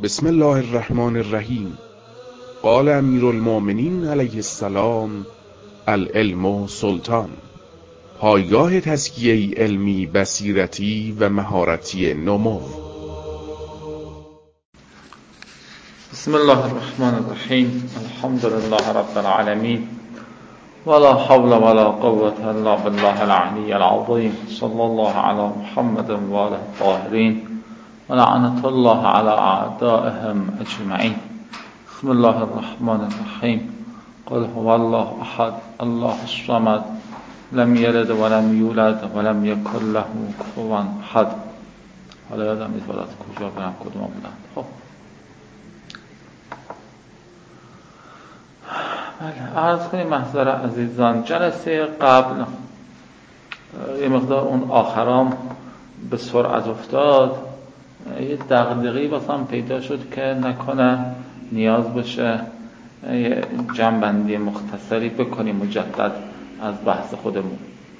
بسم الله الرحمن الرحیم. قال امیر المؤمنین علیه السلام: العلم سلطان. پایگاه تزکیه علمی، بصیرتی و مهارتی نمو. بسم الله الرحمن الرحیم. الحمد لله رب العالمین ولا حول ولا قوة الا بالله العلی العظیم. صلی الله علی محمد و آله الطاهرین و لعنة الله علی اعدائهم اجمعین. بسم الله الرحمن الرحیم. قل هو الله احد الله الصمد لم یلد ولم یولد ولم یکن له کفوا احد. حالا یادم نیست باید کجا برم کدوم بودن. خب بله، عرض کنیم محضر عزیزان، جلسه قبل یه مقدار اون آخرام به سرعت افتاد. یه دغدغه‌ای واسم پیدا شد که نکنه نیاز باشه یه جمع‌بندی مختصری بکنیم مجدد از بحث خودمون.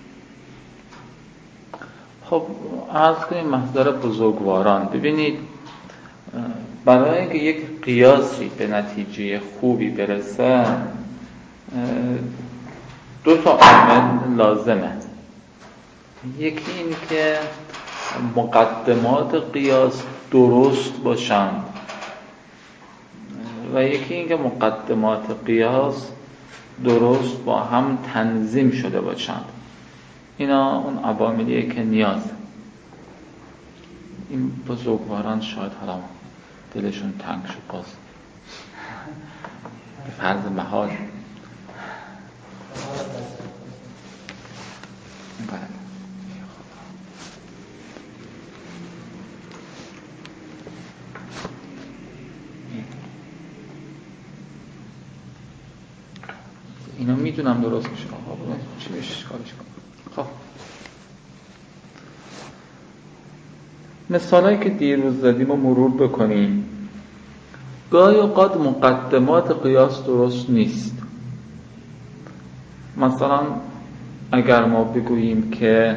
خب عرض کنیم محضر بزرگواران، ببینید برای اینکه یک قیاسی به نتیجه خوبی برسه دو تا عامل لازمه. یکی این که مقدمات قیاس درست باشند و یکی این که مقدمات قیاس درست با هم تنظیم شده باشند. اینا اون عواملیه که نیاز این بزرگواران شاید حالا دلشون تنگ شد باز به فرض محال. اینا میدونم درست میشه. چی میشه کارش کنم؟ خب مثالایی که دیروز زدیم رو مرور بکنیم. گاهی اوقات مقدمات قیاس درست نیست. مثلا اگر ما بگوییم که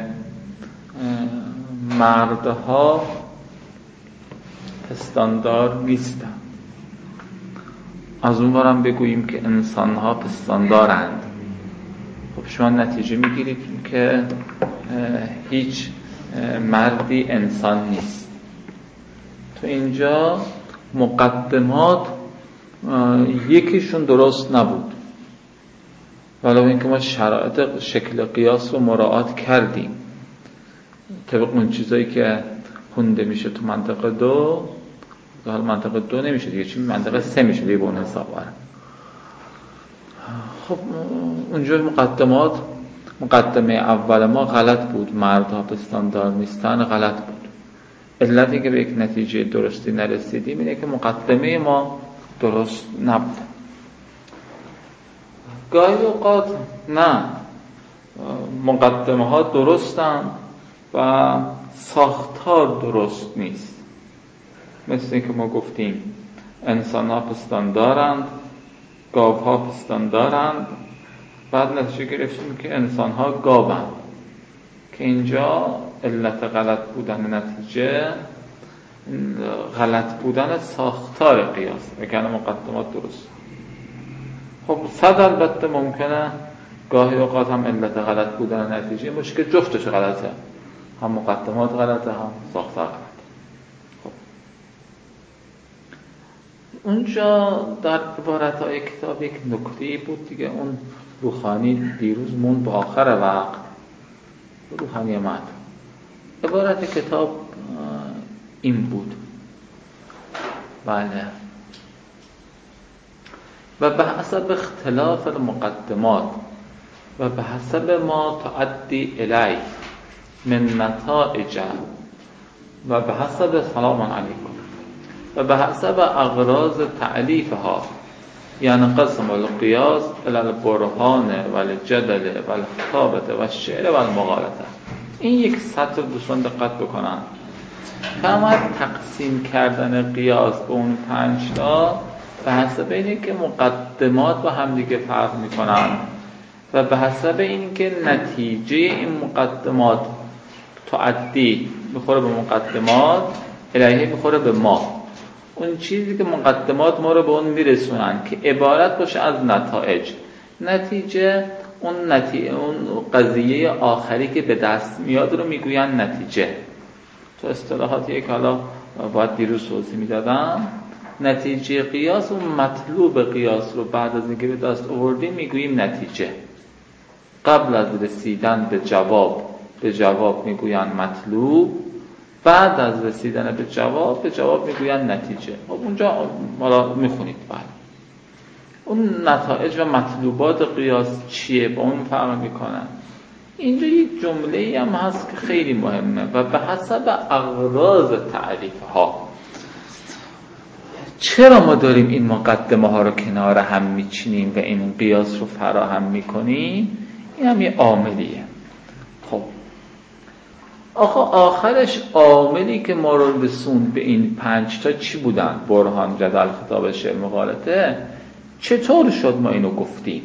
مردها پستاندار نیستن، از اون برم بگوییم که انسانها پستاندارند، خب شما نتیجه میگیرید که هیچ مردی انسان نیست. تو اینجا مقدمات یکیشون درست نبود، ولو اینکه ما شرایط شکل قیاس رو مراعات کردیم طبق اون چیزایی که خونده میشه تو منطقه دو. حالا منطقه دو نمیشه دیگه، چون منطقه سه میشه دیگه به اون حساب برن. خب اونجا مقدمه اول ما غلط بود، مردها پستاندار نیستن غلط بود. علتی که به یک نتیجه درستی نرسیدیم اینه که مقدمه ما درست نبود. گاهی اوقات نه، مقدمه ها درستن و ساختار درست نیست. مثل این که ما گفتیم انسان ها پستان دارند، گاو ها پستان دارند، بعد نتیجه گرفتیم که انسان ها گاوند، که اینجا علت غلط بودن نتیجه غلط بودن ساختار قیاس، وگرنه مقدمات درست. خب صد البته ممکنه گاهی اوقات هم علت غلط بودن نتیجه مشکل جفتش غلطه، هم مقدمات غلطه هم ساختار غلطه. خب اونجا در عبارتهای کتاب یک نکته‌ای بود دیگه، اون روحانی دیروز مون به آخر وقت، روحانی مد عبارت کتاب این بود. بله، و به حسب اختلاف المقدمات و به حسب ما تعدی الی من نتائج و به حسب سلام علیکم و به حسب اغراض تعلیفها، یعنی قسم القیاس الی البرهان و الجدل و الخطابه و الشعر و المقالته. این یک سطر دوستان دقت بکنن. فقط تقسیم کردن قیاس به اون 5 تا به حسب اینه که مقدمات با هم دیگه فرق میکنن و به حسب اینکه نتیجه این مقدمات تعدی میخوره به مقدمات، الیه میخوره به ما. اون چیزی که مقدمات ما رو به اون میرسونن که عبارت باشه از نتایج. نتیجه اون قضیه آخری که به دست میاد رو میگوین نتیجه. تو اصطلاحاتی که حالا باید دیروز توضیح میدادم، نتیجه قیاس و مطلوب قیاس رو بعد از اینکه به دست آوردیم میگوییم نتیجه. قبل از رسیدن به جواب میگوین مطلوب، بعد از رسیدن به جواب میگوین نتیجه. خب اونجا حالا میخونید بعد اون نتایج و مطلوبات قیاس چیه، با اون فرق میکنن. اینجا یک جمله‌ای هم هست که خیلی مهمه و به حسب اغراض تعریف ها. چرا ما داریم این مقدمه ها رو کنار هم میچینیم و این قیاس رو فراهم میکنیم؟ این هم یه عاملیه. خب آخرش عاملی که ما رو رسوند به این 5 تا چی بودن؟ برهان، جدل، خطاب، شعر، مقالطه. چطور شد ما اینو گفتیم؟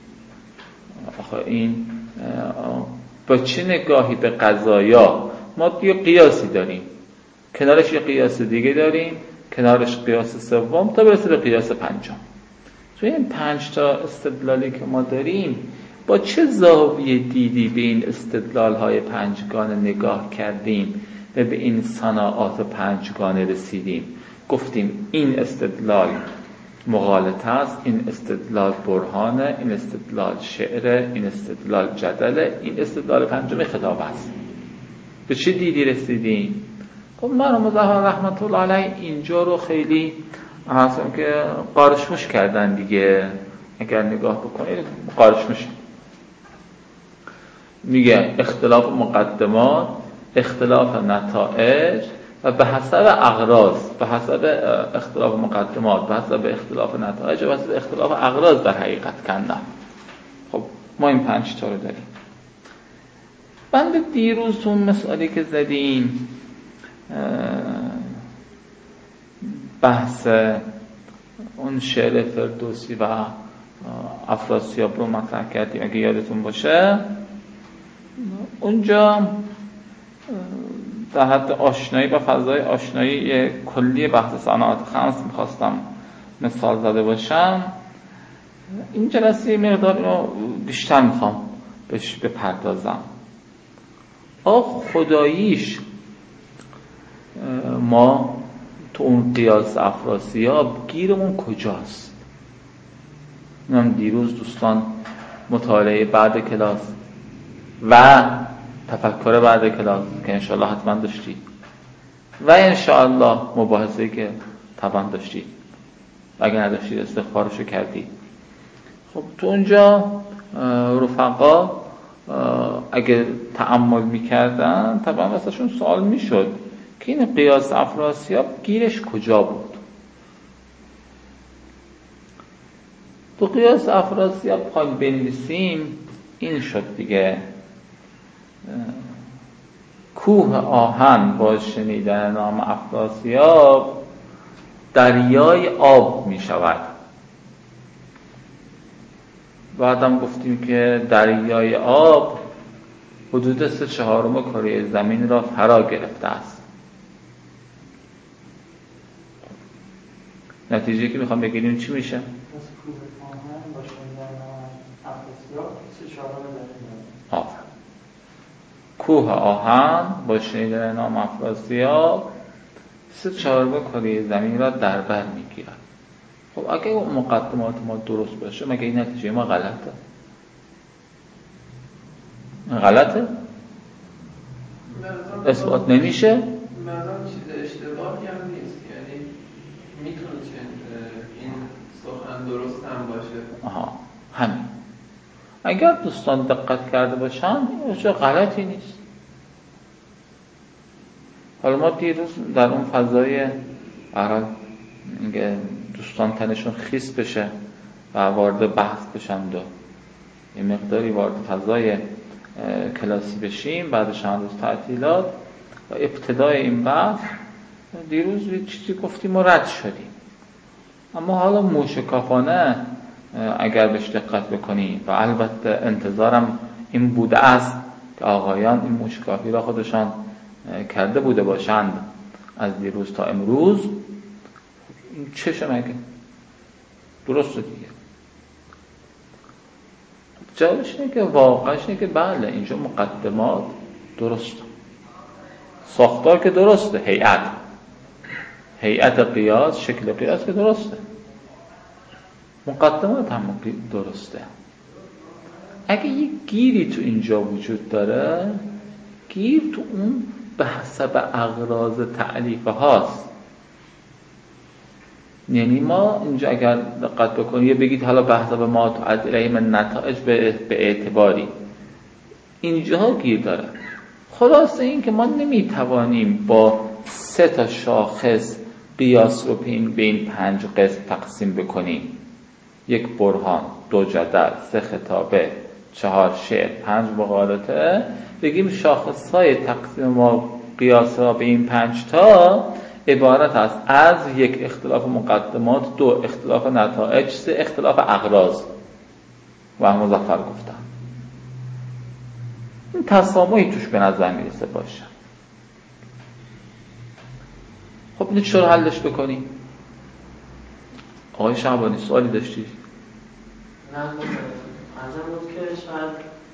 این با چه نگاهی به قضایا؟ ما یه قیاسی داریم، کنارش یه قیاس دیگه داریم، کنارش قیاس سوم، تا برسه به قیاس 5. تو این 5 تا استدلالی که ما داریم با چه زاویه دیدی به این استدلال‌های 5گانه نگاه کردیم و به این صناعات 5گانه رسیدیم؟ گفتیم این استدلال مغالطه است، این استدلال برهانه، این استدلال شعره، این استدلال جدله، این استدلال 5 خطاب است. به چه دیدی رسیدیم؟ خب مرحوم ظاهر رحمت الله علیه اینجا رو خیلی اصلا که قارشمش کردن دیگه. اگر نگاه بکنید قارشمش میگه اختلاف مقدمات، اختلاف نتایج و به حسب اغراض، به حسب اختلاف مقدمات، به حسب اختلاف نتایج و به حسب اختلاف اغراض در حقیقت کندن. خب ما این 5 تا رو داریم. بند دیروز تو مسئله که زدیم بحث اون شعر فردوسی و افراسیاب رو مطرح کردیم اگه یادتون باشه. اونجا در حد آشنایی و فضای آشنایی کلی بحث صناعات 5 میخواستم مثال زده باشم. این جلسه مقدار اینو بیشتر میخوام بهش بپردازم. خداییش ما تو اون قیاس افراسیاب گیرمون کجاست؟ من دیروز دوستان مطالعه بعد کلاس و تفکر بعد کلاس که انشاءالله حتما داشتید و انشاءالله مباحثه‌ای که طبعا داشتید، اگر نداشتید استغفارشو کردید. خب تو اونجا رفقا اگه تأمل میکردن طبعا واسهشون سوال میشد که این قیاس افراسیاب گیرش کجا بود. تو قیاس افراسیاب خواهیم بنویسیم این شد دیگه: کوه آهن با شنیدن نام افراسیاب دریای آب می شود. بعدم گفتیم که دریای آب حدود 3/4 کره زمین را فرا گرفته است. نتیجه که میخوام بگیریم چی میشه؟ کوه آهن با شنیدن نام افراسیاب 3/4 کره زمین را در بر میگیرد. خب اگه اون مقدمات ما درست باشه مگه این نتیجه ما غلطه؟ غلطه؟ اثبات نمیشه؟ مثلا چیز اشتباهی هم نیست، یعنی میتونه این سخن درست هم باشه. همین. اگر دوستان دقت کرده باشن چه غلطی نیست. حالا ما دیروز در اون فضای برای اینکه دوستان تنشون خیس بشه و وارد بحث بشن و یه مقداری وارد فضای کلاسی بشیم بعد چند روز تعطیلات و ابتدای این بحث، دیروز یه چیزی گفتیم و رد شدیم. اما حالا موشکافانه اگر بهش دقت بکنیم و البته انتظارم این بوده است که آقایان این موشکافی را خودشان کرده بوده باشند از دیروز تا امروز، این چشه مگه؟ درسته دیگه. جوابش اینه که واقعش اینه که بله اینجا مقدمات درسته، ساختار که درسته، هیئت قیاس، شکل قیاس که درسته، مقدمات هم درسته. اگه یک گیری تو اینجا وجود داره، گیر تو اون به حسب اغراض تعلیفه هاست. یعنی ما اینجا اگر دقت بکنید بگید حالا به حسب ما تعد الیه من نتائج به اعتباری، اینجاها گیر داره. خلاصه این که ما نمیتوانیم با 3 شاخص قیاس رو به این 5 قسم تقسیم بکنیم، 1 برهان، 2 جدل، 3 خطابه، 4 شعر، 5 مقالطه، بگیم شاخصهای تقسیم ما قیاس را به این 5 تا عبارت است از 1 اختلاف مقدمات، 2 اختلاف نتائج، 3 اختلاف اغراض. و مظفر گفتم این تسامحی توش به نظر میرسه باشه. خب این چرا حلش بکنیم؟ آقای شعبانی سوالی داشتی؟ نه ارزم بود که شاید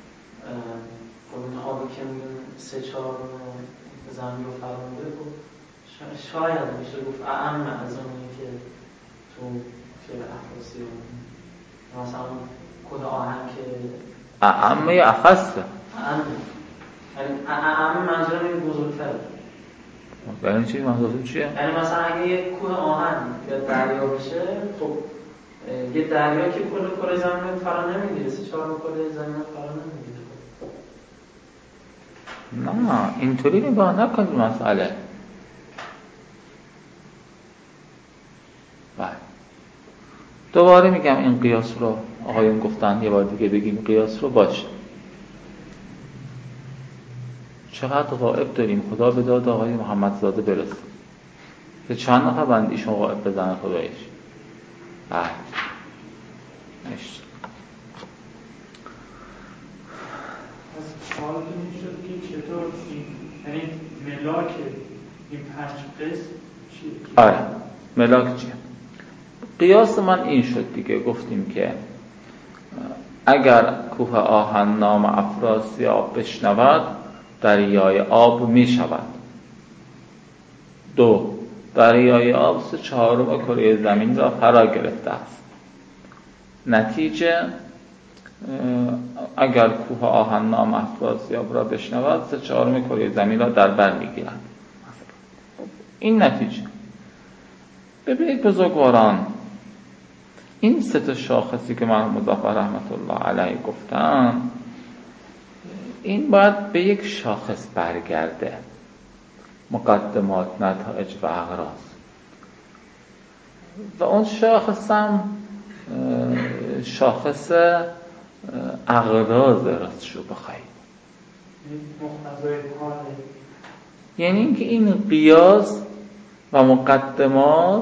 قرون آبی که میگن 3/4 زمین رو فرمونده بود، شاید میشه گفت اعم از اونی که تو شعر افراسی رو مثلا کد آهنگ که اعم یا اخصه؟ اعم منظورم این بزرگتره. برای چی؟ منظورم چیه؟ یعنی مثلا اگه یک کوه آهن یا دریا بشه، خب یه دریا که کل زمین رو فرا نمیگیره، 3/4 کل زمین رو فرا نمیگیره. نه اینطوری نگاه نکنید مسئله. بله دوباره میگم این قیاس رو آقایون گفتن، یه بار دیگه بگیم قیاس رو باشه. چقدر غائب داریم، خدا به داد آقای محمدزاده برسه. به چند نفر بند ایشون غائب بزنه خدایش. بله نشت از سوال این شد که چطور یعنی ملاک این 5 قسم چیه؟ آره ملاک چیه؟ قیاس من این شد دیگه، گفتیم که اگر کوه آهن نام افراسیاب بشنود دریای آب می شود. 2 دریای آب 3/4 کره زمین را فرا گرفته است. نتیجه اگر کوه آهن نام افراسیاب را بشنود 3/4 کره زمین را در بر می گیرد. این نتیجه. ببینید بزرگواران، این 3 شاخصی که مرحوم مظفر رحمت الله علیه گفتن، این باید به یک شاخص برگرده، مقدمات، نتایج و اغراض. و اون شاخص هم شاخص اغراض راستشو بخواید، مقتضای کاره. یعنی اینکه این قیاس و مقدمات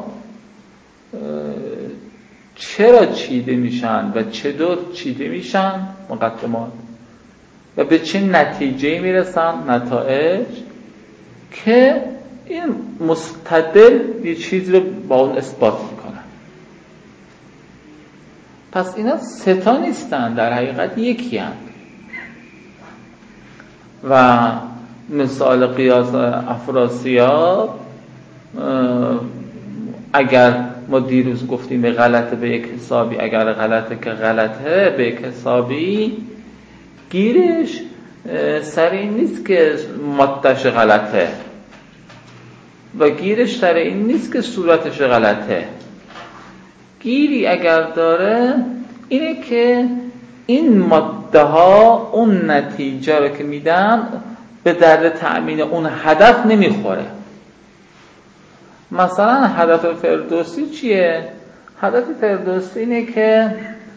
چرا چیده میشن و چطور چیده میشن مقدمات و به چه نتیجه میرسن نتایج، که این مستدل یه چیز رو با اون اثبات میکنن. پس اینا 3 نیستن، در حقیقت یکی هستن. و مثال قیاس افراسیاب اگر ما دیروز گفتیم به غلطه به یک حسابی، اگر غلطه که غلطه به یک حسابی، گیرش سر این نیست که مادهش غلطه و گیرش سر این نیست که صورتش غلطه. گیری اگر داره اینه که این ماده ها اون نتیجه رو که میدن به درد تأمین اون هدف نمیخوره. مثلا هدف فردوسی چیه؟ هدف فردوسی اینه که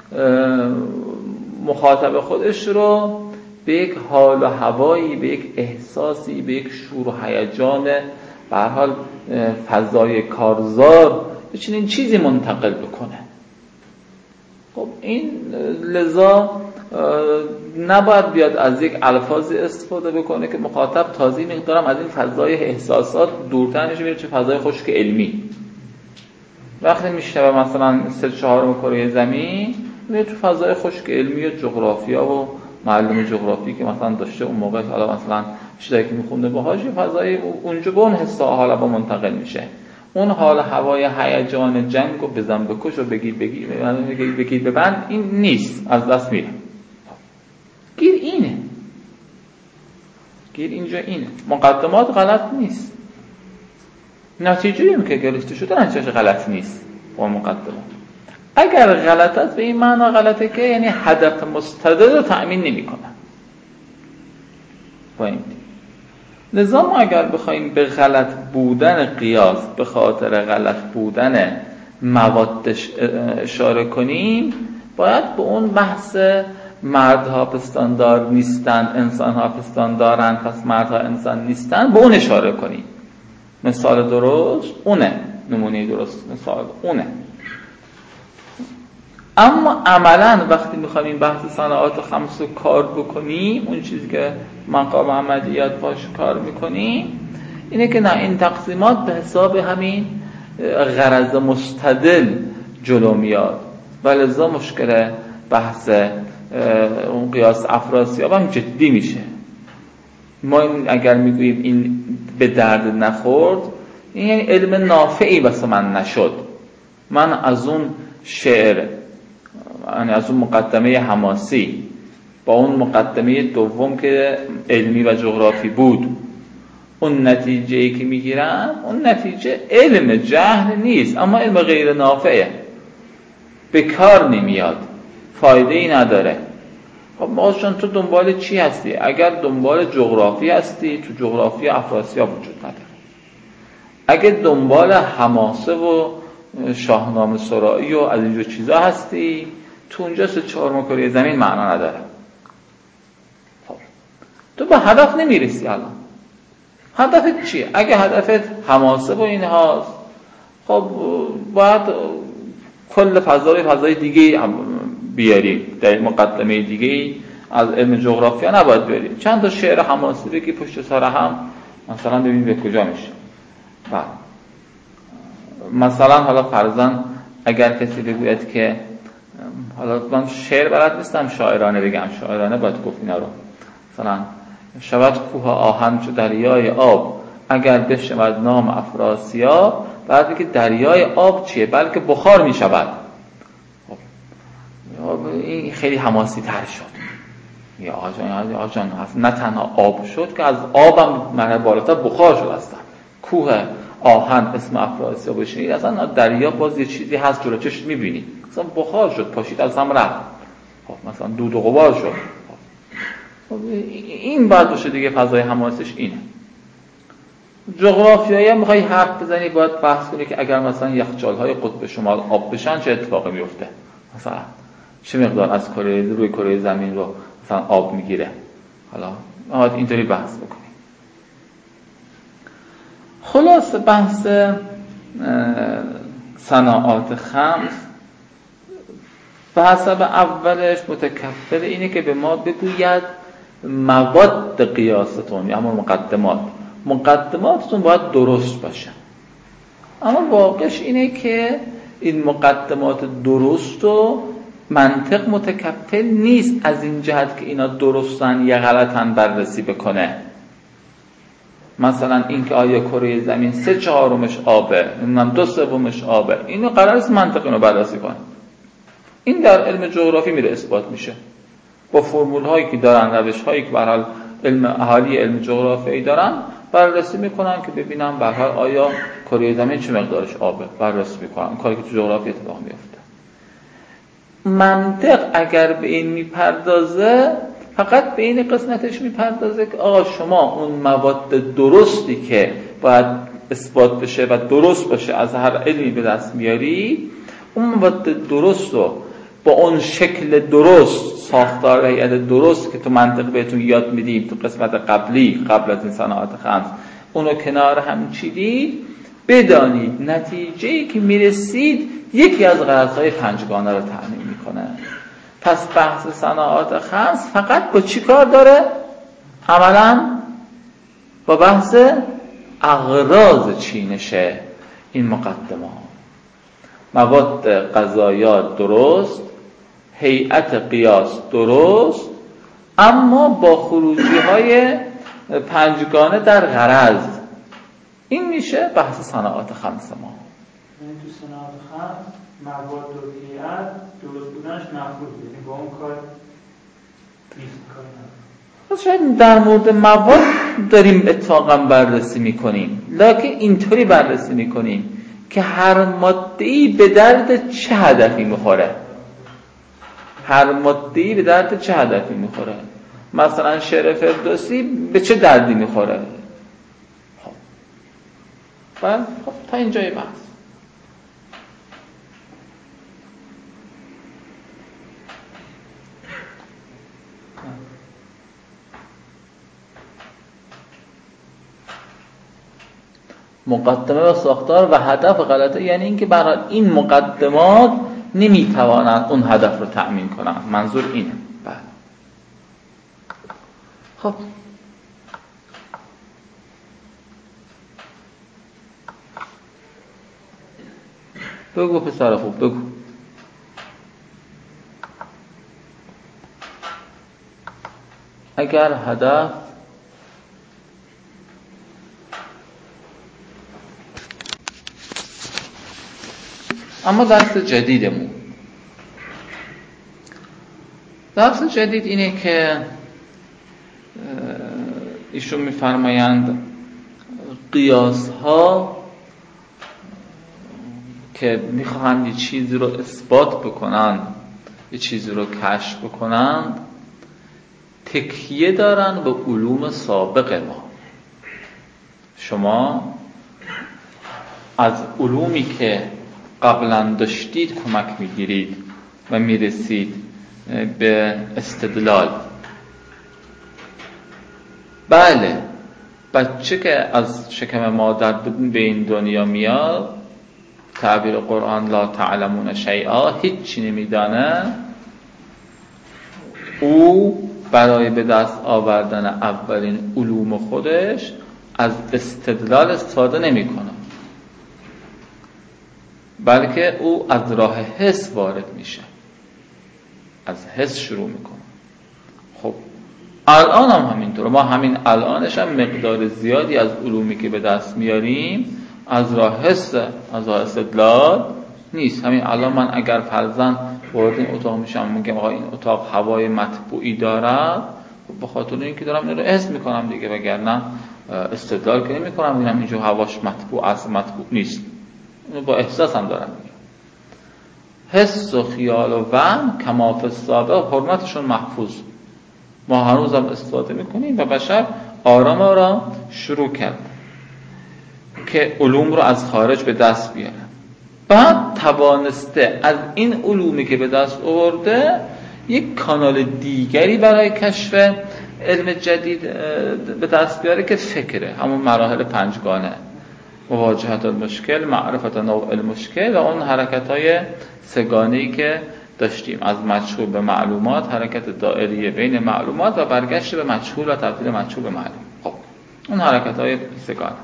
مخاطب خودش رو به یک حال و هوایی، به یک احساسی، به یک شور و هیجان، به هر حال فضای کارزار به چنین چیزی منتقل بکنه. خب این لذا نباید بیاد از یک الفاظی استفاده بکنه که مخاطب تازه مقدارم از این فضای احساسات دورتر میشه، میره چه فضای خشک علمی. وقتی میشنوه مثلا 3/4 کره زمین میره تو فضای خشک علمی و جغرافیا و معلم جغرافی که مثلا داشته اون موقع، حالا مثلا چیزایی که میخونده باهاش، فضای اونجا به اون حس و حال با منتقل میشه. اون حال هوای هیجان جنگ و بزن بکش و بگیر ببند این نیست، از دست میره. گیر اینه، گیر اینجا اینه. مقدمات غلط نیست، نتیجه این که گرفته شده نتیجهش غلط نیست با مقدمات. اگر غلط است به این معنا غلطه که یعنی هدف مستدل رو تأمین نمی کنه. با این لذا ما اگر بخوایم به غلط بودن قیاس به خاطر غلط بودن موادش اشاره کنیم، باید به اون بحث مردها پستاندار نیستن، انسانها پستاندارن، پس مردها انسان نیستن، به اون اشاره کنیم. مثال درست اونه، نمونه درست مثال اونه. اما عملاً وقتی میخوایم این بحث صناعات خمس رو کار بکنیم، اون چیزی که مقام احمدیت باش کار میکنیم اینه که نه، این تقسیمات به حساب همین غرض مستدل جلو میاد و لذا مشکل بحث اون قیاس افراسیاب هم جدی میشه. ما اگر میگوییم این به درد نخورد، این یعنی علم نافعی واسه من نشد. من از اون شعر، یعنی از اون مقدمه حماسی با اون مقدمه دوم که علمی و جغرافی بود، اون نتیجه‌ای که میگیرم اون نتیجه علم جهل نیست، اما علم غیر نافعه، به کار نمیاد، فایده‌ای نداره. خب ماشون تو دنبال چی هستی؟ اگر دنبال جغرافی هستی، تو جغرافی افراسیاب وجود نداره. اگه دنبال حماسه و شاهنامه سرایی و از اینجور چیزا هستی، تو اونجا 3/4 کره زمین معنا نداره. خب تو به هدف نمیرسی. الان هدفت چیه؟ اگه هدفت حماسه و این هاست، خب باید کل فضای دیگه بیاری، در مقدمه دیگه از علم جغرافیا نباید بیاری. چند تا شعر حماسی بگی پشت سر هم، مثلا ببین به کجا میشه. مثلا حالا فرضاً اگر کسی بگوید که حالا من شعر بلد نیستم شاعرانه بگم، شاعرانه باید گفت اینا رو، مثلا شود کوه آهن چو دریای آب اگر بشود نام افراسیاب، بعد بگه دریای آب چیه؟ بلکه بخار می شود. این خیلی حماسی تر شد. یا آقا جان نه تنها آب شد که از آبم مرحله بالاتر بخار شد. اصلا کوه آهن اسم افراسیاب بشنید، اصلا دریا باز یه چیزی هست جلو چشم میبینی، اصلا بخار شد، پاشید از هم رفت. خب مثلا دود و غبار شد. خب این باید باشه دیگه، فضای حماسش اینه. جغرافیایی هم میخوای حرف بزنی، باید بحث کنی که اگر مثلا یخچال‌های قطب شمال آب بشن چه اتفاقی میفته، مثلا چه مقدار از روی کره زمین رو مثلا آب میگیره. حالا باید اینطوری بحث بکنی. خلاص بحث صناعات خمس به حسب اولش متکفل اینه که به ما بگوید مواد قیاستون، یا همون مقدماتتون باید درست باشه. اما واقعش اینه که این مقدمات درست و منطق متکفل نیست از این جهت که اینا درستن یا غلطن بررسی بکنه. مثلا این که آیا کره زمین 3/4 آبه، نمیدونم 2/3 آبه، اینو قرار است منطق اینو بررسی کنه. این در علم جغرافی میره اثبات میشه با فرمول هایی که دارن، روش هایی که به هر حال اهالی علم جغرافیایی دارن، بررسی میکنن که ببینن به هر حال آیا کره زمین چه مقدارش آبه، بررسی میکنن. کاری که تو جغرافی اتفاق میفته. منطق اگر به این میپردازه، فقط به این قسمتش میپردازه که آقا شما اون مواد درستی که باید اثبات بشه و درست باشه از هر علمی به دست میاری، اون مواد درست رو با اون شکل درست، ساختار هیئت درست که تو منطق بهتون یاد میدیم تو قسمت قبل از این صناعات خمس، اونو کنار هم چیدید، بدانید نتیجه‌ای که میرسید یکی از غرضهای پنجگانه رو تأمین میکنه. پس بحث صناعات خمس فقط با چی کار داره؟ عملاً با بحث اغراض چینشه این مقدمات. مواد غذایا درست، هیئت قیاس درست، اما با خروجی‌های پنجگانه در غرض. این میشه بحث صناعات خمس ما. یعنی تو صناعات خمس مواد و هیئت درست بودنش مفروض، یعنی با اون کار نیست کاری نداره. شاید در مورد مواد داریم اتفاقا بررسی میکنیم، لکن اینطوری بررسی میکنیم که هر ماده‌ای به درد چه هدفی میخوره. هر ماده‌ای به درد چه هدفی میخوره. مثلا شعر فردوسی به چه دردی میخوره. خب تا اینجای بحث. مقدمه و ساختار و هدف غلطه، یعنی اینکه برای این مقدمات نمیتوانند اون هدف رو تأمین کنند. منظور اینه. بله. خب بگو پسر خوب، بگو. اگر هدف اما درس جدیدمون، درس جدید اینه که ایشون میفرمایند قیاس ها که میخواهند یه چیزی رو اثبات بکنند، یه چیزی رو کشف بکنند، تکیه دارن به علوم سابق ما. شما از علومی که قبلا داشتید کمک میگیرید و میرسید به استدلال. بله، بچه که از شکم مادر به این دنیا میاد، تعبیر قرآن لا تعلمون شیئا، هیچی نمیدانه، او برای به دست آوردن اولین علوم خودش از استدلال استفاده نمیکنه، بلکه او از راه حس وارد میشه، از حس شروع میکنه. خب الان هم همینطوره. ما همین الانش هم مقدار زیادی از علومی که به دست میاریم از راه حس، از راه استدلال نیست. همین الان من اگر فرضاً وارد این اتاق میشم میگم آقا این اتاق هوای مطبوعی دارد، خب به خاطر اینکه دارم این رو حس میکنم دیگه، وگرنه استدلال که نمیکنم میگم اینجا هواش مطبوع است، مطبوع نیست. اینو با احساسم دارم میگم. حس و خیال و وهم کما فی السابق حرمتشون محفوظ، ما هنوزم استفاده میکنیم و بشر آرام آرام شروع کرد که علوم رو از خارج به دست بیاره. بعد توانسته از این علومی که به دست آورده یک کانال دیگری برای کشف علم جدید به دست بیاره که فکره، همون مراحل پنجگانه: مواجهت المشکل، معرفت نوع المشکل و اون حرکت‌های سه‌گانه‌ای که داشتیم، از مجهول به معلومات، حرکت دائری بین معلومات و برگشت به مجهول و تبدیل مجهول به معلوم. خب اون حرکت‌های سه‌گانه.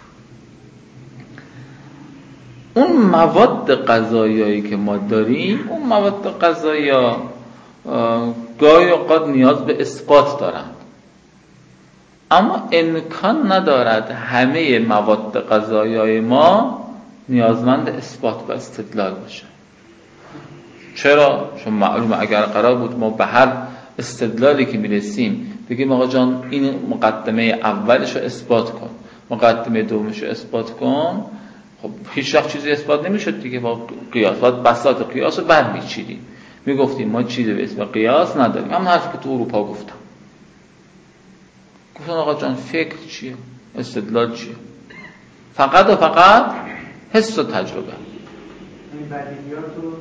اون مواد غذایی که ما داریم، اون مواد غذایی گاهی اوقات نیاز به اثبات دارند، اما امکان ندارد همه مواد غذایی ما نیازمند اثبات و استدلال باشه. چرا؟ چون معلومه اگر قرار بود ما به هر استدلالی که میرسیم بگیم آقا جان این مقدمه اولش رو اثبات کن، مقدمه دومش رو اثبات کن، خب هیچ وقت چیزی اثبات نمیشد دیگه. با قیاس باید بساط قیاس رو برمیچیدیم، میگفتیم ما چیزی به اسم قیاس نداریم. همون حرفی که تو اروپا گفتن آقا جان فکر چیه، استدلال چیه؟ فقط و فقط حس و تجربه. این بدیهیات رو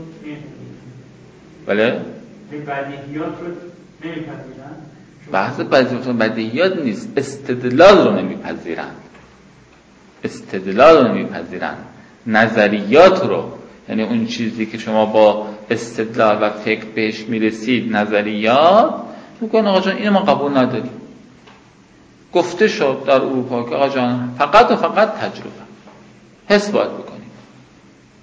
بله؟ این بدیهیات رو نمیپذیرن. بحث بدیهیات نیست، استدلال رو نمیپذیرن. استدلال رو نمیپذیرن، نظریات رو، یعنی اون چیزی که شما با استدلال و فکر بهش میرسید نظریات، میگن آقا جان اینو ما قبول نداریم. گفته شد در اروپا که آقا جان فقط و فقط تجربه، حس باید بکنیم.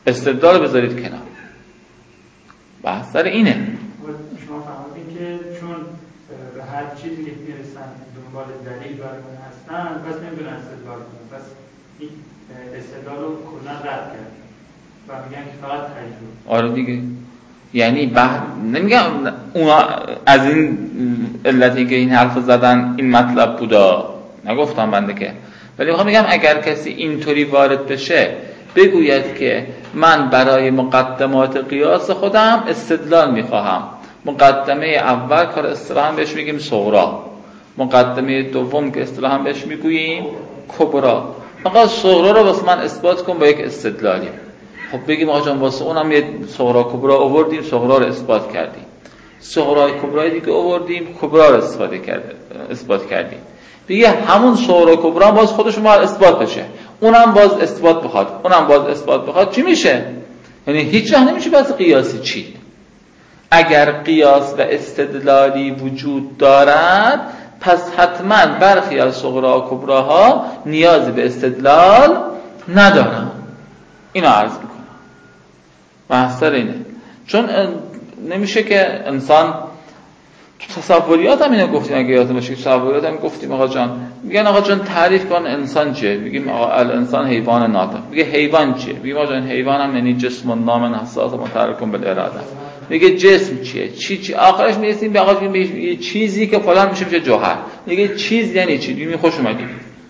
استدلال بذارید کنار. بحث سر اینه. شما فهمیدین که چون به هر چیزی که میرسن دنبال دلیل برای اون هستن، پس نمیدونن استدلال کنن، پس این استدلال رو کلا رد کرد و میگن که فقط تجربه. آره دیگه، یعنی نمیگم اونا از این علتی که این حرف زدن این مطلب بودا، نگفتم بنده که، ولی میخوام بگم اگر کسی اینطوری وارد بشه بگوید که من برای مقدمات قیاس خودم استدلال میخواهم، مقدمه اول کار اصطلاحاً بهش میگیم صغرا، مقدمه دوم که اصطلاحاً بهش میگوییم کبرا، فقط صغرا رو واسه من اثبات کن با یک استدلالی. خب بگیم آقا جان واسه اونم یه صغرا کبرا آوردیم، صغرا رو اثبات کردیم، صغرا کبرا دیگه آوردیم، کبرا رو اثبات کردیم دیگه، همون صغرا کبرا باز خودشون باید اثبات بشه، اونم باز اثبات بخواد، اونم باز اثبات بخواد، چی میشه؟ یعنی هیچ جا نمیشه بس قیاسی چی؟ اگر قیاس و استدلالی وجود دارد پس حتما برخی از صغرا و کبراها نیازی به استدلال ندارن. اینو عرض میکنم. بحث اینه، چون نمیشه که انسان تصوریات هم اینو گفتیم، اگه یادتون باشه تصوریات هم گفتیم آقا جان، میگن آقا جان تعریف کن انسان چیه، میگیم آقا الانسان حیوان ناطق، میگه حیوان چیه، میگیم آقا جان حیوان هم یعنی جسم نام حساس متحرک بالاراده، میگه جسم چیه، چی آخرش میرسیم به آقا یه چیزی که فلان میشه جوهر، میگه چیز یعنی چی، میگیم خوش اومدید.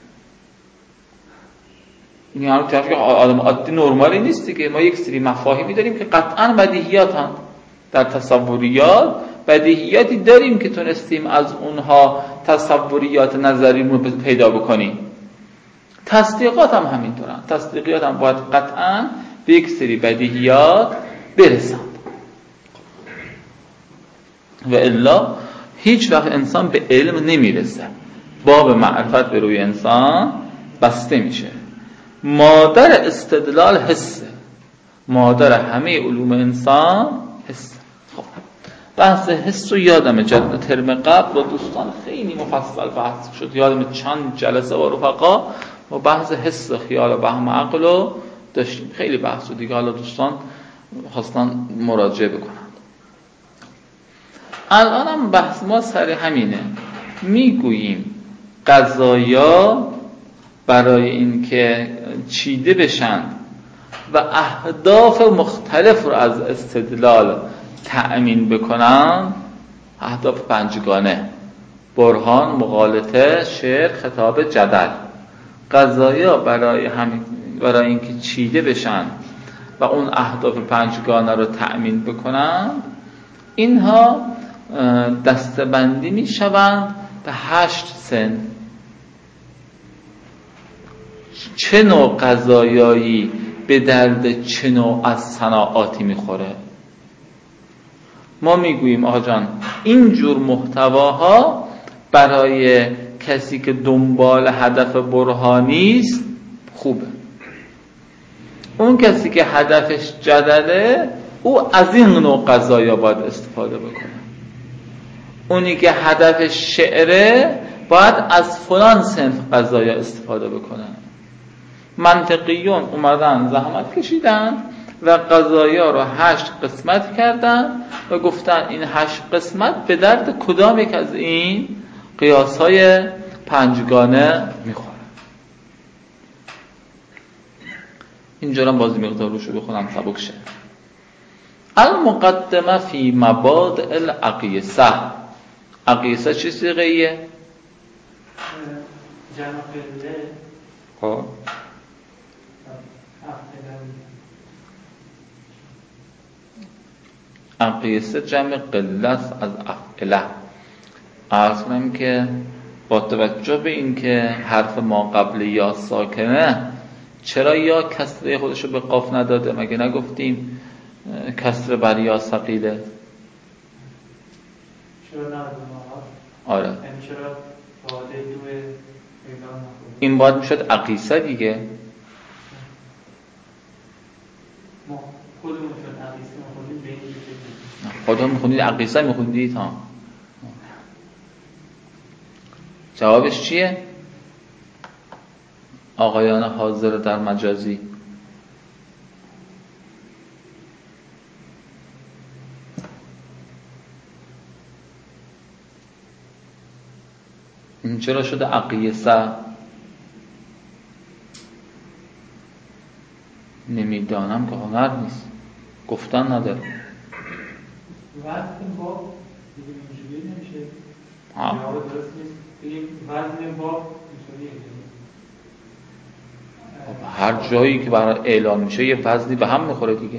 این هم طرف که آدم عادی نرمالی نیستی که ما یک سری مفاهیمی داریم که قطعاً بدیهیات هم در تصوریات، بدیهیاتی داریم که تونستیم از اونها تصوریات نظریمون رو پیدا بکنیم. تصدیقات هم همینطورن، تصدیقات هم باید قطعاً به یک سری بدیهیات برسند و الا هیچ وقت انسان به علم نمیرسه، باب معرفت به روی انسان بسته میشه. مادر استدلال حسه، مادر همه علوم انسان حسه. خب بحث حس رو یادم ترم قبل با دوستان خیلی مفصل بحث شد، یادم چند جلسه با رفقا و بحث حس خیال و وهم عقل رو داشتیم، خیلی بحث رو دیگه حالا دوستان خواستن مراجعه بکنن. الان هم بحث ما سر همینه، میگوییم قضایا برای اینکه چیده بشن و اهداف مختلف رو از استدلال تأمین بکنن، اهداف پنجگانه: برهان، مغالطه، شعر، خطاب، جدل. قضایا برای اینکه چیده بشن و اون اهداف پنجگانه رو تأمین بکنن، اینها دسته‌بندی میشوند به 8 سن. چه نوع قضایایی به درد چه نوع از صناعاتی میخوره؟ ما میگوییم آقا جان این جور محتواها برای کسی که دنبال هدف برهانی است خوبه، اون کسی که هدفش جدله او از این نوع قضایا باید استفاده بکنه، اونی که هدفش شعره باید از فلان صنف قضایا استفاده بکنه. منطقیون اومدن زحمت کشیدن و قضایا رو 8 قسمت کردن و گفتن این 8 قسمت به درد کدام یک از این قیاس‌های پنجگانه میخوره. اینجا هم بازی مقدار روشو بخونم سبک شه. المقدمه فی مبادئ الاقیسه. اقیسه چی صیغه‌ایه؟ جمع قله. خب اقیسه جمع قله است از افعله. عرض کنم که با توجه به این که حرف ما قبل یا ساکنه، چرا یا کسره خودشو به قاف نداده؟ مگه نگفتیم کسره بر یا ثقیله؟ چرا نداده؟ آره یعنی چرا واده دو اعلام نخورده؟ این باید میشد اقیسه دیگه. ما خودمون چون اقیسه میخوندیم به این دیگه خودمون میخوندید اقیسه میخوندید ها. جوابش چیه؟ آقایان حاضر در مجازی این چرا شده اقیسه؟ نمیدانم که هنر نیست، گفتن نداره. وزن باب دیگه اینجوری نمیشه. جواب درست نیست. بگیم وزن باب اینطوریه. هر جایی که برای اعلام میشه یه وزنی به هم میخوره دیگه.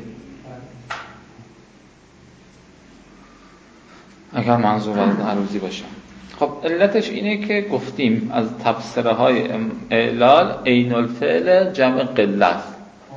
اگر منظور وزن عروضی باشه. خب علتش اینه که گفتیم از تفسیره های اعلال عین الفعل جمع قله است.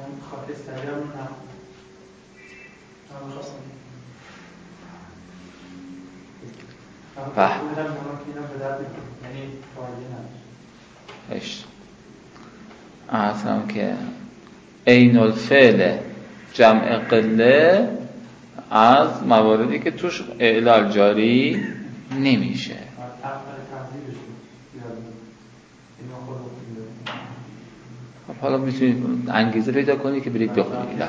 اصلا که عین الفعل جمع قله از مواردی که توش اعلال جاری نمیشه. حالا میتونید انگیزه پیدا کنید که برید بخونید.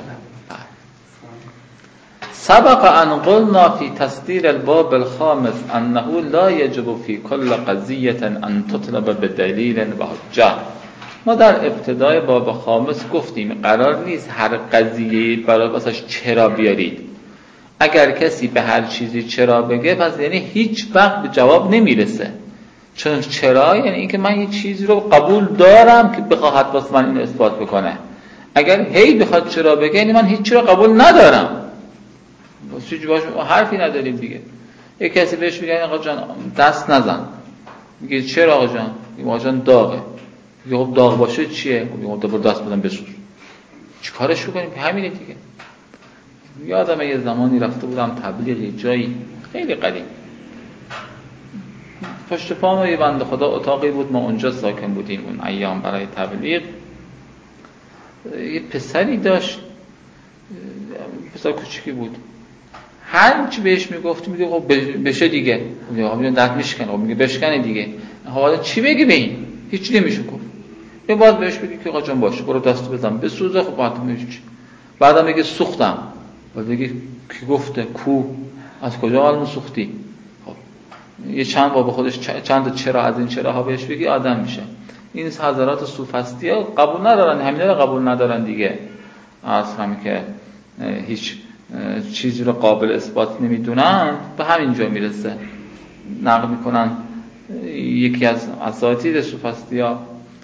سبق ان قلنا فی تصدیر الباب الخامس انه لا یجب فی کل قضیه ان تطلب بدلیل و حجه. ما در ابتدای باب خامس گفتیم قرار نیست هر قضیه برای واسش چرا بیارید. اگر کسی به هر چیزی چرا بگه پس یعنی هیچ وقت به جواب نمیرسه. چون چرا یعنی اینکه من یه چیزی رو قبول دارم که بخواهد واسه من اینو اثبات بکنه. اگر هی بخواد چرا بگه یعنی من هیچ چیزی رو قبول ندارم. واسه باش حرفی نداریم دیگه. یک کسی بهش میگه آقا جان دست نزن. میگه چرا آقا جان؟ میگه آقا جان داغه. میگه خب داغ باشه چیه؟ میگه خب دوباره دست بدم بسوز. چیکارش کنیم؟ همینه دیگه. یادم یه زمانی رفته بودم تبلیغ جایی خیلی قدیم. پشت پام یه بنده خدا اتاقی بود، ما اونجا ساکن بودیم اون ایام برای تبلیغ. یه پسری داشت، پسر کوچیکی بود. هر چی بهش میگفت میگه خب بشه دیگه. میگه خب دست میشکنه. خب میگه بشکنه دیگه. حالا چی بگی به این؟ هیچ نمیشه گفت. یه بعد بهش بگی که آقا جان باشه برو دست بزن بسوزه. خب بعدم میگه سوختم. بعد میگه کی گفته؟ کو؟ از کجا معلوم سوختی؟ خب یه چند بار به خودش چند تا چرا از این چراها بهش بگی آدم میشه. این حضرات صوفستی ها قبول ندارن، همینا رو قبول ندارن دیگه. اصلا که هیچ چیزی رو قابل اثبات نمیدونن به همین جا میرسه. نقل میکنن یکی از اساتید صوفستی ها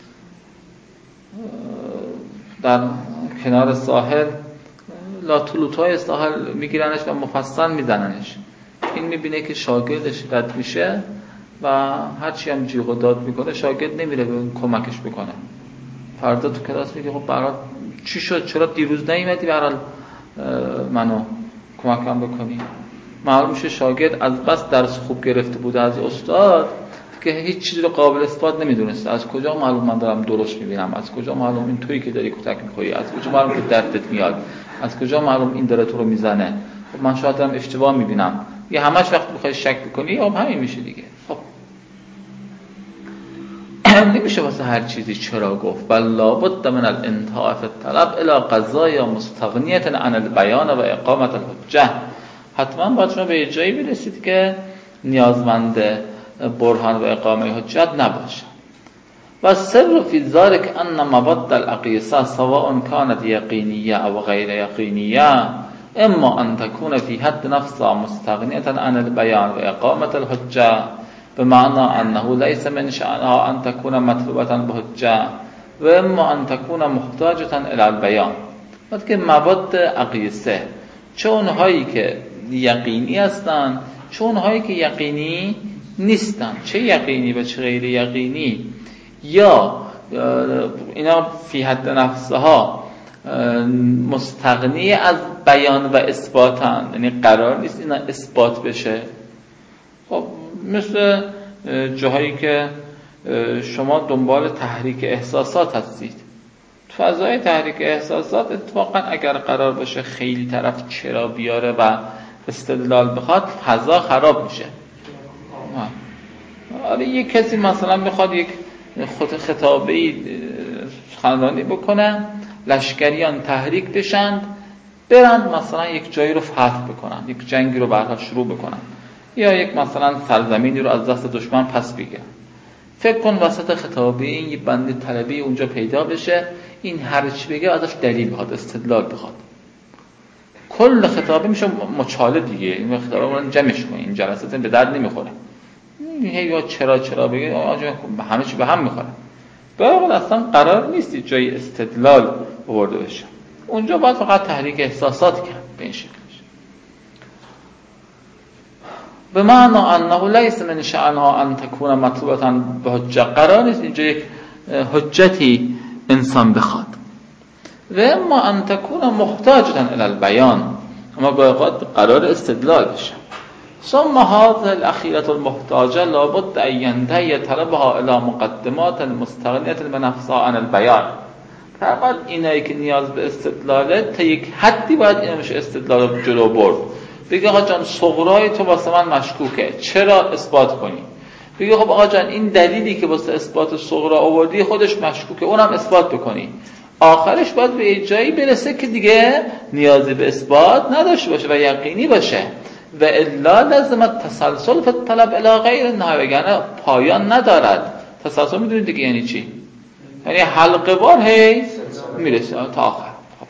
در کنار ساحل لاتولوتای ساحل میگیرنش و مفصل میزننش. این میبینه که شاگردش رد میشه و هرچی هم جیغ و داد میکنه شاگرد نمیره به اون کمکش بکنه. فردا تو کلاس میگه خب برات چی شد؟ چرا دیروز نیومدی برات منو کمکم بکنی؟ معلوم میشه شاگرد از بس درس خوب گرفته بوده از استاد که هیچ چیزی رو قابل اثبات نمیدونسته. از کجا معلوم من دارم درست میبینم؟ از کجا معلوم این تویی که داری کتک میخوری؟ از کجا معلوم که دردت میاد؟ از کجا معلوم این داره تو رو میزنه؟ خب من شاید دارم اشتباه میبینم. یه همش وقت بخوای شک بکنی خب همین میشه دیگه. خب نمیشه واسه هر چیزی چرا گفت. بل لابد من الانتهاء فی الطلب الی قضایا مستغنیه عن البیان و اقامت الحجه. حتما باید شما به جایی برسید که نیازمند برهان و اقامه حجت نباشه. و سر فی ذلک ان مباد الاقیسه سواء كانت یقینیه او غیر یقینیه اما ان تكون في حد نفسها مستغنیه عن البیان و اقامت الحجه بمعنى انه ليس من شأنها ان تكون مطلوبه بحجه و اما ان تكون محتاجه الى البیان. وقتی که مباد اقیسه چه اونهایی که یقینی هستن چه اونهایی که یقینی نیستن، چه یقینی و چه غیر یقینی، یا اینا فی حد نفسها مستغنی از بیان و اثباتن، یعنی قرار نیست اینا اثبات بشه. خب مثل جاهایی که شما دنبال تحریک احساسات هستید، فضای تحریک احساسات اتفاقا اگر قرار باشه خیلی طرف چرا بیاره و استدلال بخواد فضا خراب میشه. آره یک کسی مثلا میخواد یک خطابه‌ای خاندانی بکنه، لشکریان تحریک بشند برند مثلا یک جایی رو فتح بکنن، یک جنگی رو برها شروع بکنن، یا یک مثلا سرزمینی رو از دست دشمن پس بگیرن، فکر کن وسط خطابه این یه بنده طلبی اونجا پیدا بشه، این هر چی بگه ازش دلیل بخواد، استدلال بخواد، کل خطابه میشه مچاله دیگه. این خطابه رو جمعش کنی، این جلسات به درد نمیخوره. یا چرا بگه همه چی به هم میخوره. واقعا اصلا قرار نیست جای استدلال آورده بشه. اونجا باید فقط تحریک احساسات کرد به این شکلش. به معنی انه لیس من شأنها ان تكون مطلوبة بحجه، قرار نیست اینجا یک حجتی انسان بخواد. و اما ان تكون محتاجة الى البیان، اما باید قرار استدلال بشه. ثم هذه الاخيرة المحتاجة لابد ان ينتهي طلبها الى مقدمات مستغنية بنفسها عن البيان. فقط اینایی که نیاز به استدلاله تا یک حدی باید این میشه استدلال رو جلو برد. بگه آقا جان صغرای تو واسه من مشکوکه، چرا؟ اثبات کنی. بگه خب آقا جان این دلیلی که واسه اثبات صغرا آوردی خودش مشکوکه، اونم اثبات بکنی. آخرش باید به جایی برسه که دیگه نیازی به اثبات نداشته باشه و یقینی باشه. و الا لازم التسلسل فی الطلب الی غیر النهایه، یعنی پایان ندارد. تسلسل میدونید دیگه یعنی چی؟ یعنی حلقه وار هی میرسه تا آخر،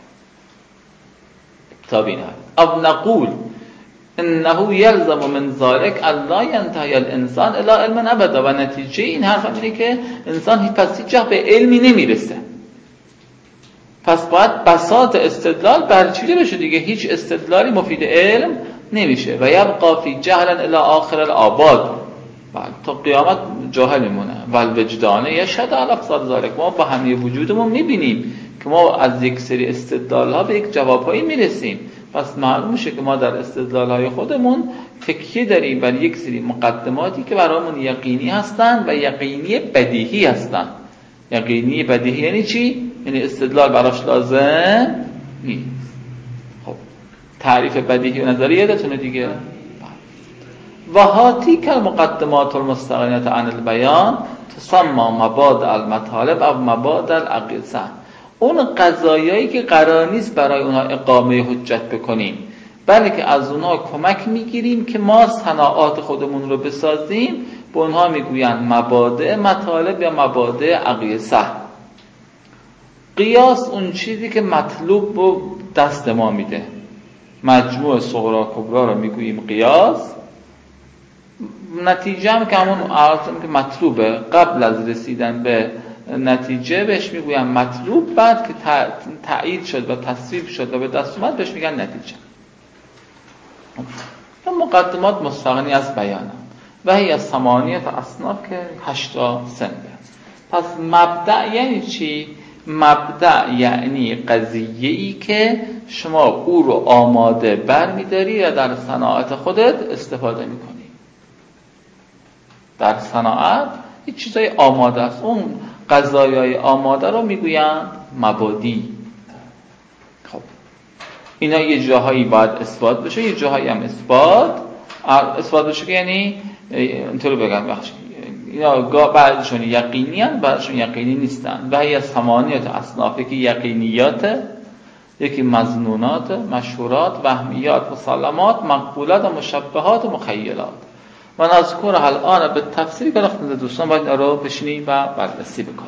تا بینه. او نقول انه یلزم من ذلك الا ينتهي الانسان الى علم ابدا، و نتیجه این حرف اینه که انسان پس هیچ جا به علمی نمیرسه. پس باید بساط استدلال برچیده بشه دیگه، هیچ استدلالی مفید علم نمیشه. و یبقى فی جهلا الی آخر الآباد، تا قیامت جاهل میمونه. والوجدان یشهد علی افضل ذلك، ما با همه وجودمون میبینیم که ما از یک سری استدلال ها به یک جوابهایی میرسیم. پس معلوم میشه که ما در استدلال های خودمون تکیه داریم بر یک سری مقدماتی که برامون یقینی هستن و یقینی بدیهی هستن. یقینی بدیهی یعنی چی؟ یعنی استدلال براش لازم نیست. خب تعریف بدیهی و نظری یادتونه دیگه. و هاتی که المقدمات المستغنیة عن البیان تسمى مبادئ المطالب او مبادئ الاقیسه. اون قضایایی که قرار نیست برای اونها اقامه حجت بکنیم، بلکه از اونها کمک میگیریم که ما صناعات خودمون رو بسازیم، به اونها میگویند مبادئ مطالب یا مبادئ اقیسه. قیاس اون چیزی که مطلوب رو دست ما میده. مجموع صغرا کبرا رو میگوییم قیاس. نتیجه هم که همون عرضم که مطلوبه، قبل از رسیدن به نتیجه بهش میگویم مطلوب، بعد که تایید شد و تصویب شد و به دست اومد بهش میگن نتیجه. مقدمات مستغنی از بیانم و هی از ثمانیت اصناف که 8 سنبه. پس مبدأ یعنی چی؟ مبدأ یعنی قضیه‌ای که شما او رو آماده برمی‌داری و در صناعت خودت استفاده می‌کنی. در صناعت هیچ چیزای آماده است، اون قضایای آماده رو میگویند مبادی. خب اینا یه جاهایی باید اثبات بشه، یه جاهایی هم اثبات بشه که یعنی اینطور بگم بخش اینا بعضیشون یقینی هستند، بعضیشون یقینی نیستن. و هی از ثمانیت اصناف، یکی یقینیات، یکی مظنونات، مشهورات، وهمیات، مسلمات، مقبولات و مشبهات و مخیلات. و نذکر الان به تفسیر که رفتن دوستان باید رو بشینیم و بررسی بکنیم.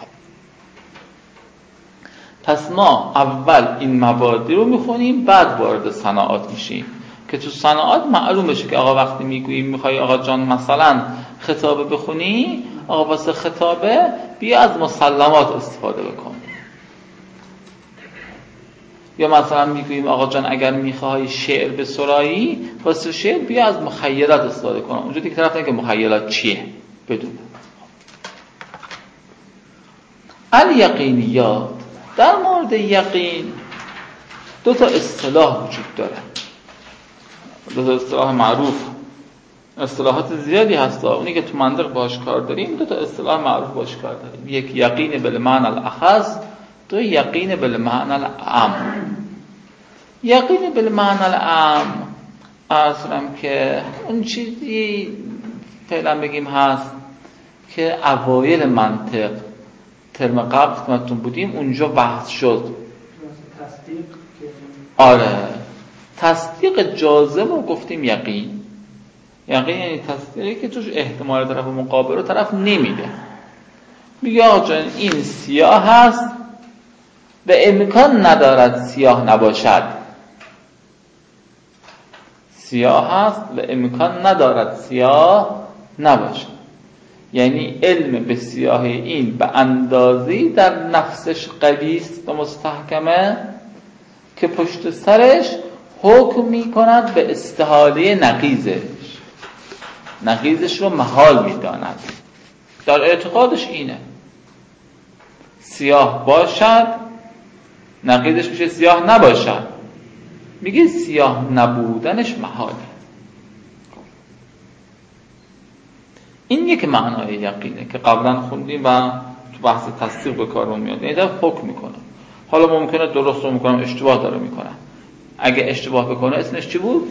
پس ما اول این مبادی رو میخونیم، بعد وارد صناعات میشیم که تو صناعات معلوم بشه که آقا وقتی میگوییم میخوای آقا جان مثلا خطابه بخونی، آقا واسه خطابه بیا از مسلمات استفاده بکن. یا مثلا میگوییم آقا جان اگر میخوای شعر بسرایی، واسه شعر بیا از مخیلات استفاده کن. اونجا دیگه طرف که مخیلات چیه بدونه. الیقینیات، در مورد یقین 2 اصطلاح وجود داره، 2 اصطلاح معروف. اصطلاحات زیادی هست، اونی که تو منطق باش کار داریم 2 اصطلاح معروف باش کار داریم. یک یقین بالمعنی الاخص، 2 یقین بالمعنی العام. یقین بالمعنی العام اصلا که اون چیزی فعلا بگیم هست که اوایل منطق ترم قبل خدمتتون بودیم اونجا بحث شد. تصدیق. آره، تصدیق جازم رو گفتیم یقین. یقین یعنی تصدیقی که توش احتمال طرف مقابل رو طرف نمیده. میگه آقا جان این سیاه هست و امکان ندارد سیاه نباشد. سیاه هست و امکان ندارد سیاه نباشد. یعنی علم به سیاهی این به اندازه‌ای در نفسش قوی است و مستحکمه که پشت سرش حکم می‌کند به استحاله نقیضش رو محال می‌داند. در اعتقادش اینه سیاه باشد نقیضش میشه سیاه نباشد. میگه سیاه نبودنش محاله. این یک معنای یقینه که قبلا خوندیم و تو بحث تصدیق به کارمون میاد. یعنی داره حکم میکنه. حالا ممکنه درست رو میکنم اشتباه داره میکنه. اگه اشتباه بکنه اسمش چی بود؟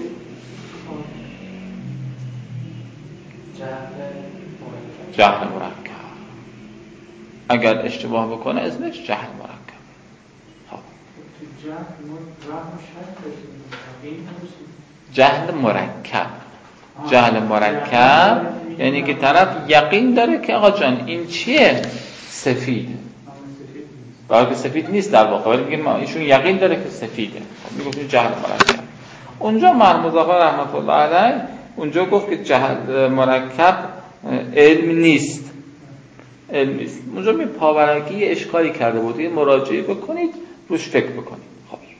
جهل مرکب. اگر اشتباه بکنه اسمش جهل مرکب. جهل مرکب. جهل مرکب یعنی که طرف یقین داره که آقا جان این چیه؟ سفیده. بلکه سفید نیست در واقع، ولی میگه ایشون یقین داره که سفیده. میگه جهل مرکب. اونجا مرحوم مظفر رحمت الله علیه اونجا گفت که جهل مرکب علم نیست. اونجا می پاورقی اشکالی کرده بود. یه مراجعه بکنید روش فکر بکنید.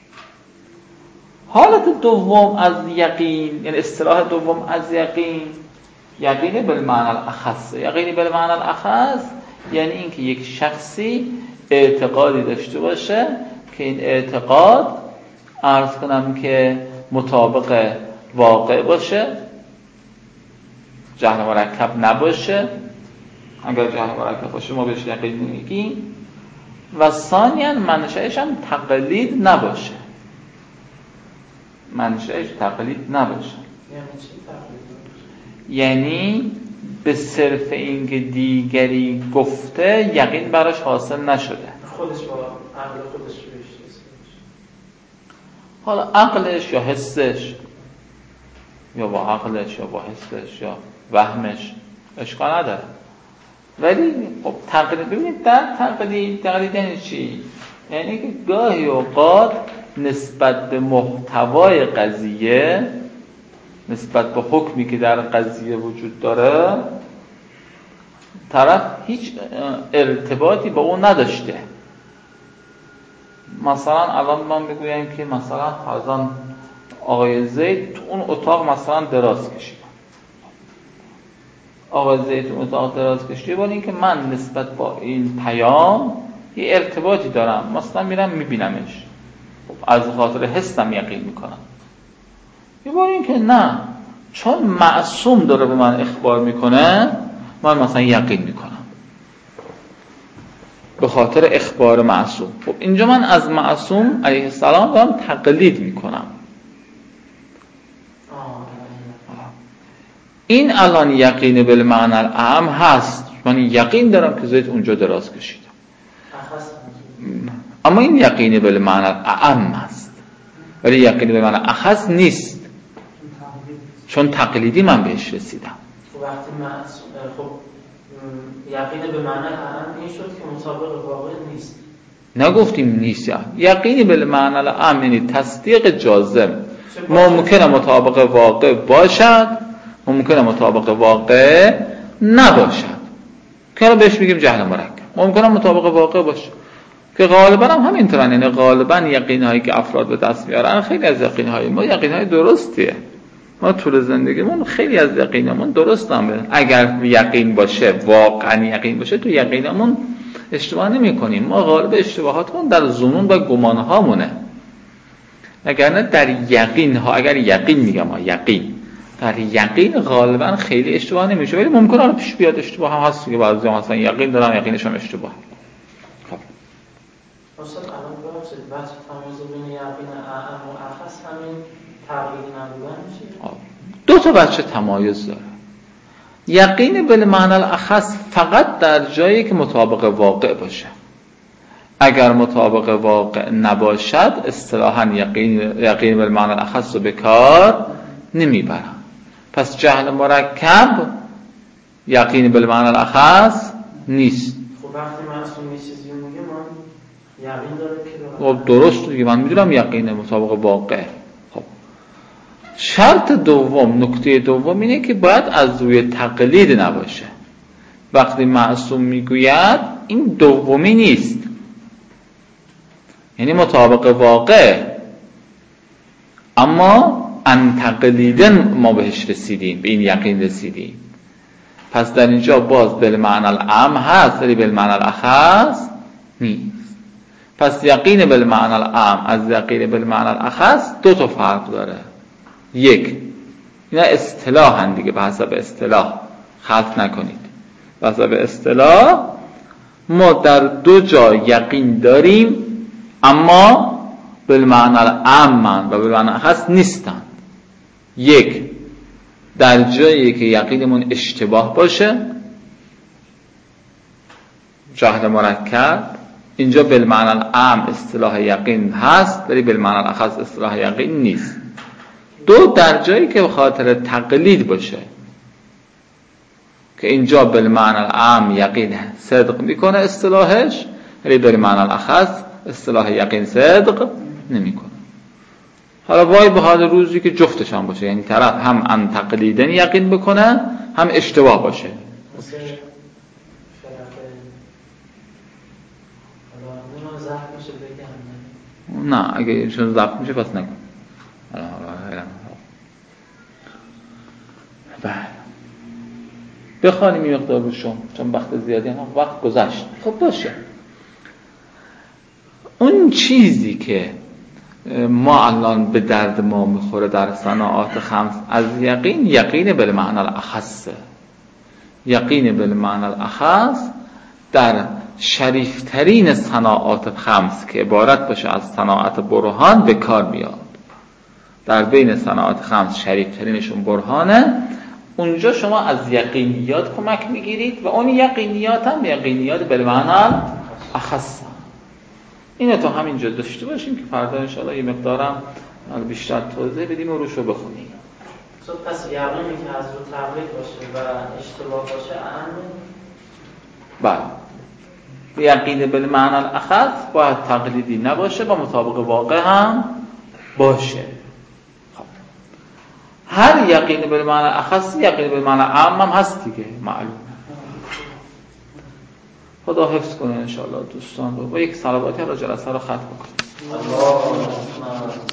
حالت دوم از یقین، یعنی اصطلاح دوم از یقین بالمعنی الاخص. یقین بالمعنی الاخص یعنی اینکه یک شخصی اعتقادی داشته باشه که این اعتقاد عرض کنم که مطابق واقع باشه، جهل مرکب نباشه. اگر جهل مرکب باشه ما بهش یقین میگیم. و ثانیاً منشأش هم تقلید نباشه. منشأش تقلید نباشه. یعنی به صرف اینکه دیگری گفته یقین براش حاصل نشده. خودش با عقل خودش بهش. حالا عقلش یا حسش یا با عقلش یا با حسش یا وهمش اشکال نداره. ولی خب تقلید، ببینید در تقلید یعنی چی؟ یعنی که گاهی اوقات نسبت به محتوای قضیه، نسبت به حکمی که در قضیه وجود داره، طرف هیچ ارتباطی با اون نداشته. مثلا الان من بگویم که مثلا فرضاً آقای زید تو اون اتاق مثلا دراز کشید. آقای زید تو اتاق دراز کشید، ولی اینکه من نسبت با این پیام یه ارتباطی دارم، مثلا میرم میبینمش، از خاطر حسم یقین میکنم. یه بار این که نه، چون معصوم داره به من اخبار میکنه من مثلا یقین میکنم به خاطر اخبار معصوم. خب اینجا من از معصوم علیه السلام دارم تقلید میکنم. این الان یقین بالمعنی الاعم هست. من یقین دارم که زید اونجا دراز کشیده، اما این یقین بالمعنی الاعم هست، ولی یقین بالمعنی اخص نیست، چون تقلیدی من بهش رسیدم. وقتی خب یقین به معنی اعم این شد که مطابق واقع نیست. نگفتیم نیست. یقین بالمعنی الاعم یعنی تصدیق جازم. ممکنه مطابق واقع باشد، ممکنه مطابق واقع نباشد، که بهش میگیم جهل مرکب. ممکنه مطابق واقع باشه که غالبا هم همینطورن. یعنی غالبا یقین هایی که افراد به دست میارن خیلی از یقین های ما یقین های درستیه. ما طول زندگیمون خیلی از یقینمون درستن. اگر یقین باشه، واقعا یقین باشه، تو یقینمون اشتباه نمی کنیم. ما غالب اشتباهاتمون در ظنون و گمان هامونه. اگر نه در یقین ها، اگر یقین میگم یقین، در یقین غالبا خیلی اشتباه نمیشه، ولی ممکنه پیش بیاد اشتباه هم هست که بعضی مثلا یقین دارن یقینش هم اشتباه. خب اصلا الان بحث تمایز بین یقین اعم و اخص همین تقلید نبودن میشه. دو تا بچه تمایز داره. یقین بالمعنی الاخص فقط در جایی که مطابق واقع باشه. اگر مطابق واقع نباشد اصطلاحاً یقین بالمعنی الاخص رو به کار نمیبرن. پس جهل مرکب یقین بالمعنی الاخص نیست. خب وقتی معصوم یه چیزی میگه ما یقین داره که خب درست دیگه، من میدونم یقینه مطابق واقع. خب شرط دوم، نکته دوم اینه که باید از روی تقلید نباشه. وقتی معصوم میگوید این دومی نیست، یعنی مطابق واقع، اما ان تقلیدن ما بهش رسیدیم، به این یقین رسیدیم. پس در اینجا باز بالمعنی العام هست ولی بالمعنی الاخص نیست. پس یقین بالمعنی العام از یقین بالمعنی الاخص دو تا فرق داره. یک، اینا اصطلاحن دیگه، به حسب اصطلاح خلط نکنید. به حسب اصطلاح ما در دو جا یقین داریم اما بالمعنی العام و بالمعنی الاخص نیستن. یک، در جایی که یقینمون اشتباه باشه، جهل مرکب، اینجا بالمعنی العام اصطلاح یقین هست ولی بالمعنی الاخص اصطلاح یقین نیست. دو، در جایی که به خاطر تقلید باشه که اینجا بالمعنی العام یقین صدق میکنه اصطلاحش ولی بالمعنی الاخص اصطلاح یقین صدق نمیکنه. حالا وای به حال روزی که جفتش هم باشه، یعنی طرف هم ان تقلیدن یقین بکنه هم اشتباه باشه. نه اگه ایشون ضبط میشه پس نکن. بله بخوانیم این مقدار رو چون وقت زیادی هم وقت گذشت. خب باشه، اون چیزی که ما الان به درد ما میخوره در صناعات خمس از یقین، یقین بالمعنی الاخص. یقین بالمعنی الاخص در شریفترین صناعات خمس که عبارت باشه از صناعت برهان به کار میاد. در بین صناعات خمس شریفترینشون برهانه. اونجا شما از یقینیات کمک میگیرید و اون یقینیات هم یقینیات بالمعنی الاخص. اینو تا همینجا داشته باشیم که فردا انشاءالله یه مقدارم بیشتر توضیح بدیم و روش رو بخونیم. پس یقینی که از رو تقلید باشه و اشتباه باشه بله، یقین بالمعنی الاخص باید تقلیدی نباشه و مطابق واقع هم باشه. خب هر یقین بالمعنی الاخص یقین بالمعنی عام هم هست دیگه، معلومه. خدا حفظ کنه انشاءالله دوستان رو. با یک صلواتی را جلسه رو ختم کنیم.